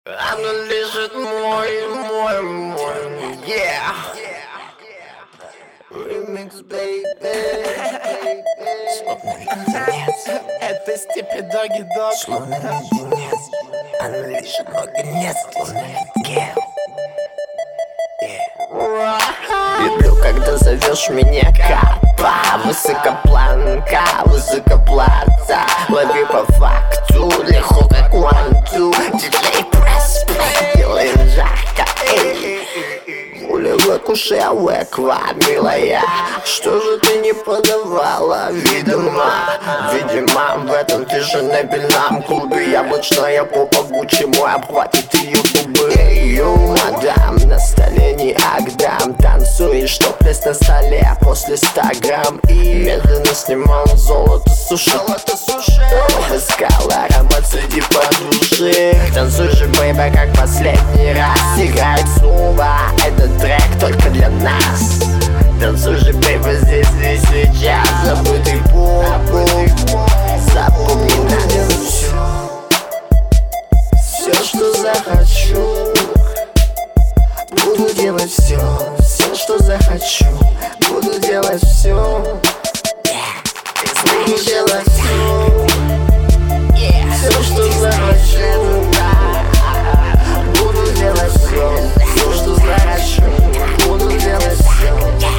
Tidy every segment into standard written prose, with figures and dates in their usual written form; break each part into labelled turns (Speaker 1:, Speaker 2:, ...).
Speaker 1: Она лежит мой, yeah. Remix, baby. Словно леденец.
Speaker 2: Это степи доги дог.
Speaker 1: Словно леденец. Она лежит много нет, словно леденец. Люблю, когда зовешь меня капа. Высокопланка, высокоплата. Лови по факту, легко как one-two. Диджей пресс, делаем жарко. Улевок ушевеква, милая. Что же ты не подавала? Видимо, в этом ты же на бельном клубе. Яблочная попа Гуччи мой обхватит ее губы. Йоу, мадам, на столе не агдам. Танцуешь, что плеск на столе после 100 грамм. И медленно снимал золото суши. Искал аромат среди подружек. Танцуй же, бэйбэ, как последний раз. Играет снова этот трек только для нас. Танцуй же, бэйбэ, здесь и сейчас. Забытый поп, запомни нас. Все, что захочу, буду делать все, что захочу, буду делать все. Буду делать все, что захочу. Буду делать все, что захочу. Буду делать все.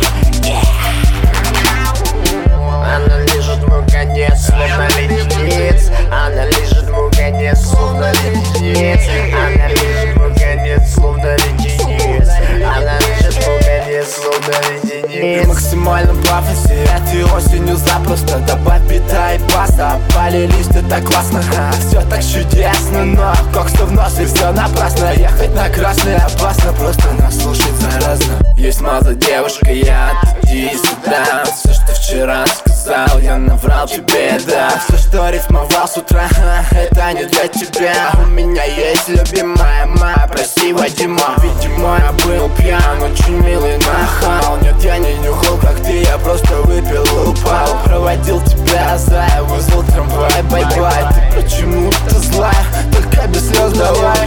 Speaker 1: Она лежит мой конец, словно леденец. Она лежит мой конец, словно леденец. Она лежит мой конец, словно леденец. Она лежит мой конец, словно леденец.
Speaker 2: В максимальном пафосе этой осенью запросто добавь бита и баста. Полились ты так классно, все так чудесно. Но кокса в нос и все напрасно. Ехать на красный опасно, просто нас слушать заразно. Есть мало девушка, я иди сюда. Все, что вчера сказал, я наврал тебе, да. Все, что рифмовал с утра, это не для тебя. У меня есть любимая моя, прости, Вадима. Видимо, я был пьян, очень милый нахал. Нет, я не нюхал, как ты, я просто выпил и упал. Проводил тебя, зая, вызвал трамвай, бай-бай. Ты почему-то злая, только без слез давай.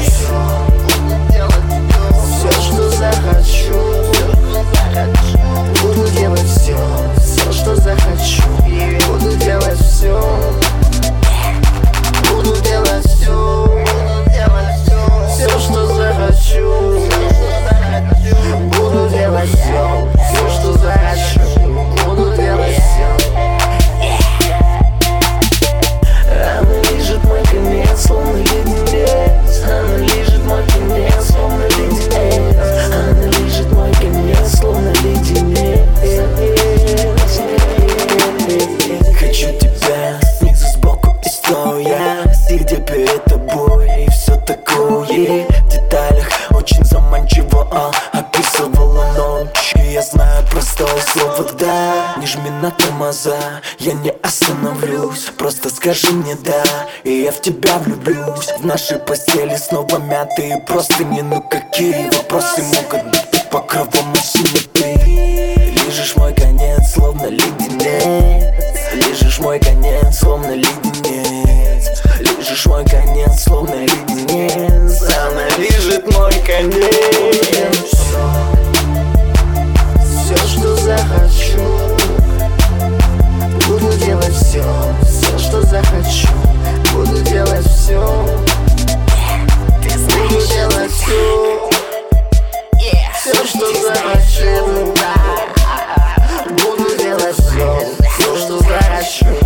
Speaker 1: Все, что захочу. Буду делать все, что захочу. Буду делать все. Буду делать все. Все, что захочу. Буду делать все, что захочу. Буду делать все. Она лежит мой конец, словно леденец. Она лежит мой конец, словно леденец. Она лежит мой конец, словно леденец. Хочу тебя снизу, сбоку и стоя. И где перед тобой и все такое. В деталях очень заманчиво описывала ночь. И я знаю простое слово «да». Не жми на тормоза, я не остановлюсь. Просто скажи мне «да», и я в тебя влюблюсь. В нашей постели снова мятые простыни. Ну какие вопросы могут быть под покровом темноты? Лежишь мой конец, словно леденец. Лежишь мой конец, словно леденец. Лежишь мой конец, словно леденец. Она лежит мой конец. Все, что захочу. Буду делать все, что захочу. Буду делать все. Буду делать все. Все, что захочу. Буду делать все, что захочу.